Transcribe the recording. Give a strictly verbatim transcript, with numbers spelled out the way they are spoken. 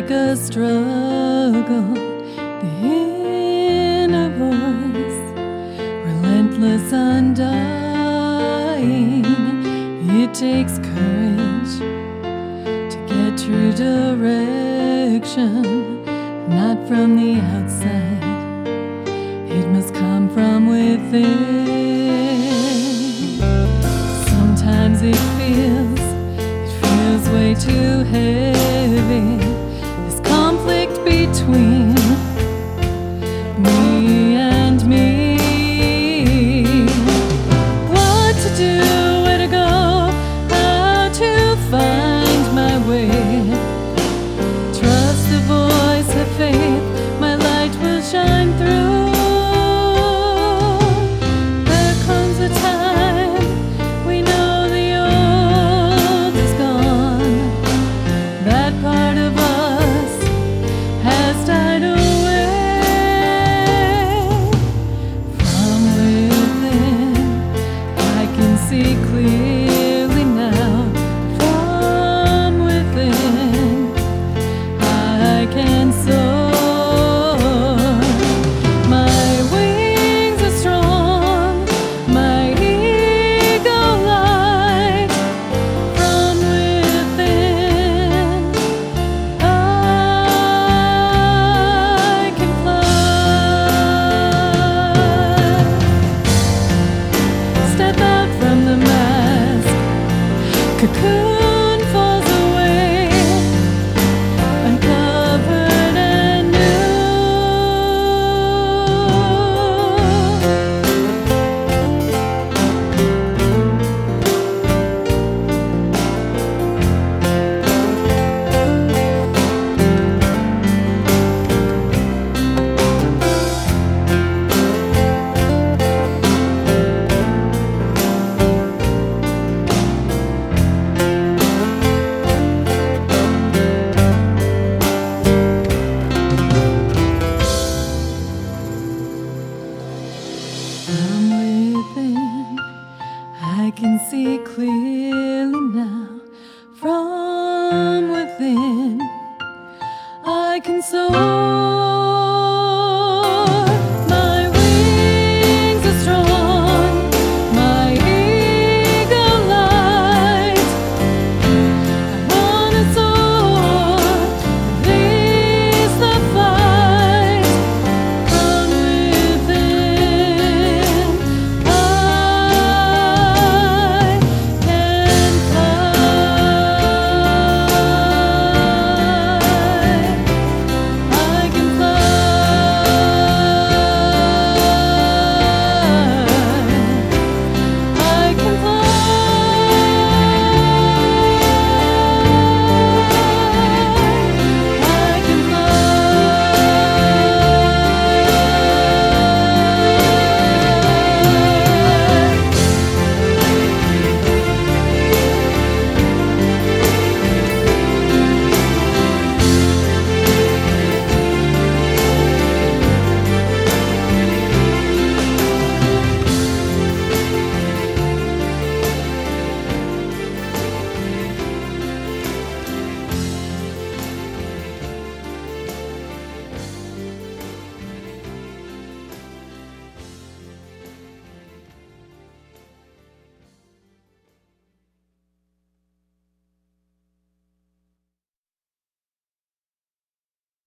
like a struggle, the inner voice, relentless, undying. It takes courage to get true direction, not from the outside, it must come from within. Sometimes it feels, it feels way too heavy, this conflict between me and me. What to do, where to go, how to find my way. Trust the voice, have faith, my light will shine through. There comes a time we know the old is gone. That part of us has died away. From within, I can see clearly now. From within, I can soar. My wings are strong, my ego light. From within, I can fly. Step out from the mask, cocoon falls away, uncovered and new. From within, I can see clear.